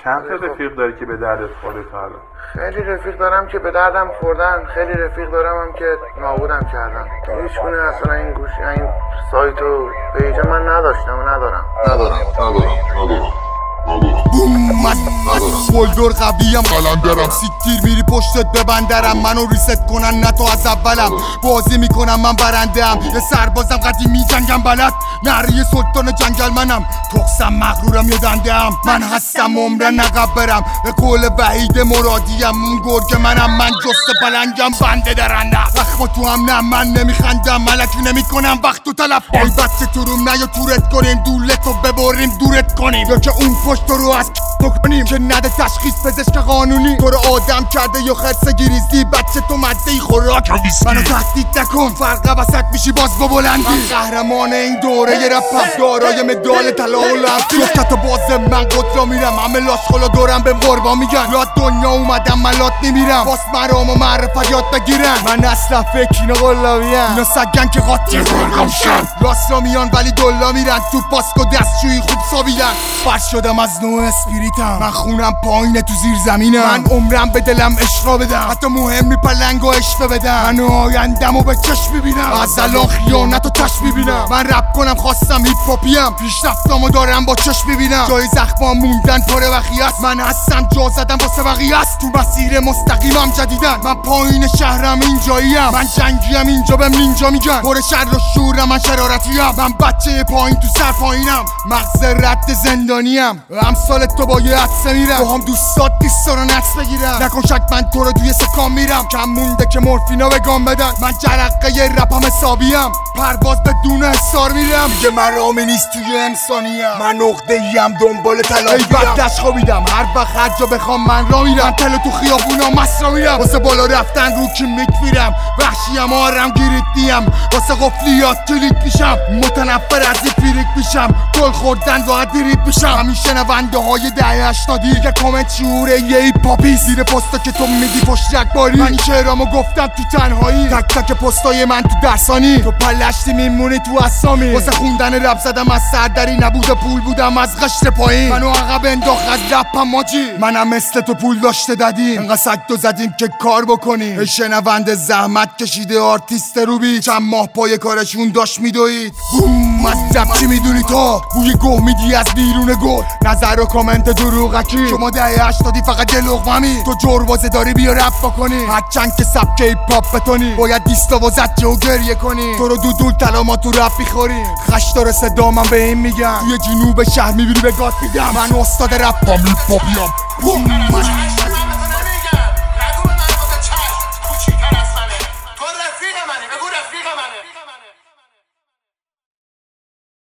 چند تا رفیق داری که به دردت خورده تا الان؟ خیلی رفیق دارم که به دردم خوردن، خیلی رفیق دارم هم که نابودم کردن. هیچ گونه اصلا این گوشی این سایت و پیج من نداشتم و ندارم. بولدور قویم قلندرم، سیکتیر میری پشتت ببندرم، منو ریست کنن نه تو از اولم، بازی میکنم من برندم، یه سربازم قدیمی جنگم بلد، نری سلطان جنگل منم، تخسم مغرورم یه دندم، من هستم عمرن نقب برم، به قول وحید مرادیم، اون گرگ منم، من جست پلنگم بنده درندم، اخما تو هم نه من نمیخندم، ملکی نمیکنم وقت تو تلف ای بچه تو روم نه یا تورت کنیم، دولتو ببریم دورت کنیم، یا که اون پشت رو از بکنیم که نده تشخیص پزشک قانونی، تو رو آدم کرده یا خرس گریزی، بچه تو مده خوراک منو تهدید نکن، فرق وسط میشی باز با بلندی، من قهرمان این دوره ی رپم، دارای مدال طلا و لنفی، جفتت باز من قدرا میرم، همه لاشخالا دورم به قربان میگن، یاد دنیا اومدم من لات نمیرم، باز مرام و معرفت یاد بگیرن، من اصلا فکر اینا قلابیم، اینا سگن که قاطی گرگم شن، راست را میان ولی دلا میرن، تو پاسکو دستشویی خوب سابیدن، فرش شدم از نوع اسپریتم، من خونم پایینه تو زیر زمینم، من عمرم به دلم عشقا بدم، حتی مهم پلنگ و عشقه بدم، من آیندم و به چشم میبینم، از الان خیانت و چشم میبینم، من رپ کنم خواستم هیپ هاپیم، پیشرفتامو دارم با چشم میبینم، جای زخمام موندن پاره وخی است، من هستم جا زدم واسه بقیه است، تو مسیر مستقیمم جدیدن، من پایین شهرم اینجاییم، من جنگیم اینجا بهم نینجا میگن، پر شر و شورم من شرارتیم، من بچه پایین تو سر پایینم، مغز رد زندانیم، امثال تو با یه عدسه میرم، تو هم دوستات دیستا رو نقص بگیرم، نکن شک من تو رو توی سکام میرم، کم مونده که مورفینا به گام بدن، من جرقه یه رپم حسابیم، پرواز بدون حسار میرم، دیگه مرامی نیست توی انسانیم، من عقده‌ایم دنبال تلافیم، ای بدش خوابیدم هر وقت هر جا بخوام من را میرم، تل تو خیابونا مسرا میرم، واسه بالا رفتن رو کی میرم، وحشیم آرم گیریت نیم، واسه قفلیات کلیک میشم، متنفر از این پیریک میشم، گل خوردن راحت دیریت میشم، همیشه نونده های دهه 80 دیگه کامنت شعوره یه ای پاپی، زیر پستا که تو میگی پشت رگباری، من این شعرامو گفتم تو تنهایی، تک تک پستای من تو درسانی، تو پلشتی میمونی تو اسامی، واسه خوندن رپ زدم از سردری، نبوده پول بودم از قشر پایین، منو عقب انداخت از رپم ماجی، منم مثل تو پول داشته دادیم، انقدر سگ تو زدیم که کار بکنیم، ای شنونده زحمت کشیده آرتیست روبی، چند ماه پای کارشون داشت میدوید، بوم از رپ چی میدونی تو، بوی گوه میدی از بیرون گل، نظر و کامنت دروغکی، شما دهه 80 فقط یه لقممی، تو جروازه داری بیا رپ بکنی، هرچند که سبک هیپ هاپ بتونی، باید دیستا و زجه و گریه کنی، تو رو دودول طلا ما تو رپ میخوری، خشدار صدا من به این میگم، توی جنوب شهر میبینی به گات میدم، من استاد رپم هیپ هاپیم، بوم